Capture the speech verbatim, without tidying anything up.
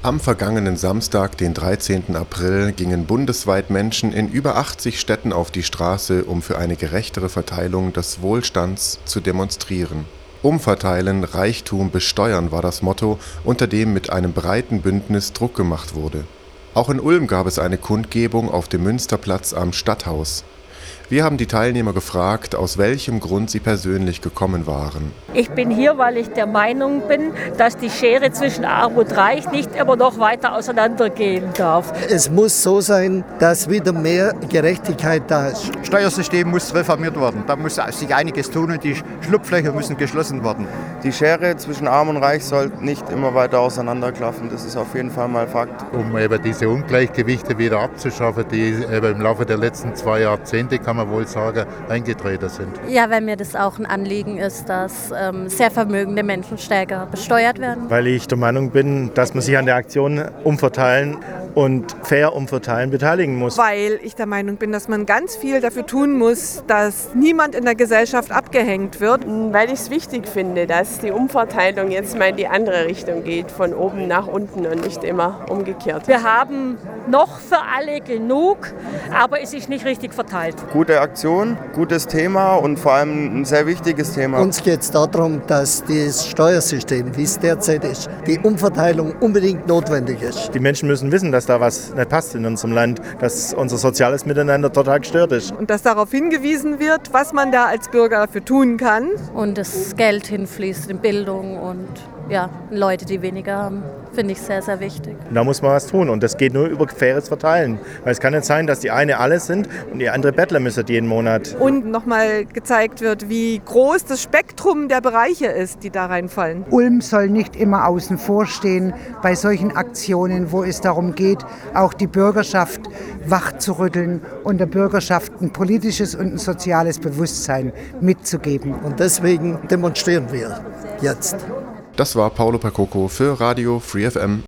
Am vergangenen Samstag, den dreizehnten April, gingen bundesweit Menschen in über achtzig Städten auf die Straße, um für eine gerechtere Verteilung des Wohlstands zu demonstrieren. Umverteilen, Reichtum besteuern war das Motto, unter dem mit einem breiten Bündnis Druck gemacht wurde. Auch in Ulm gab es eine Kundgebung auf dem Münsterplatz am Stadthaus. Wir haben die Teilnehmer gefragt, aus welchem Grund sie persönlich gekommen waren. Ich bin hier, weil ich der Meinung bin, dass die Schere zwischen Arm und Reich nicht immer noch weiter auseinandergehen darf. Es muss so sein, dass wieder mehr Gerechtigkeit da ist. Das Steuersystem muss reformiert werden. Da muss sich einiges tun und die Schlupflöcher müssen geschlossen werden. Die Schere zwischen Arm und Reich soll nicht immer weiter auseinanderklaffen. Das ist auf jeden Fall mal Fakt. Um eben diese Ungleichgewichte wieder abzuschaffen, die eben im Laufe der letzten zwei Jahrzehnte, kann man wohl sagen, eingetreten sind. Ja, weil mir das auch ein Anliegen ist, dass ähm, sehr vermögende Menschen stärker besteuert werden. Weil ich der Meinung bin, dass man sich an der Aktion umverteilen und fair umverteilen beteiligen muss. Weil ich der Meinung bin, dass man ganz viel dafür tun muss, dass niemand in der Gesellschaft abgehängt wird. Weil ich es wichtig finde, dass die Umverteilung jetzt mal in die andere Richtung geht, von oben nach unten und nicht immer umgekehrt. Wir haben noch für alle genug, aber es ist nicht richtig verteilt. Gute Aktion, gutes Thema und vor allem ein sehr wichtiges Thema. Uns geht es darum, dass das Steuersystem, wie es derzeit ist, die Umverteilung unbedingt notwendig ist. Die Menschen müssen wissen, dass da was nicht passt in unserem Land, dass unser soziales Miteinander total gestört ist. Und dass darauf hingewiesen wird, was man da als Bürger dafür tun kann. Und das Geld hinfließt in Bildung und ja, Leute, die weniger haben, finde ich sehr, sehr wichtig. Und da muss man was tun und das geht nur über faires Verteilen. Weil es kann nicht sein, dass die eine alles sind und die andere Bettler müssen jeden Monat. Und nochmal gezeigt wird, wie groß das Spektrum der Bereiche ist, die da reinfallen. Ulm soll nicht immer außen vor stehen bei solchen Aktionen, wo es darum geht, auch die Bürgerschaft wachzurütteln und der Bürgerschaft ein politisches und ein soziales Bewusstsein mitzugeben. Und deswegen demonstrieren wir jetzt. Das war Paolo Percoco für Radio Free F M.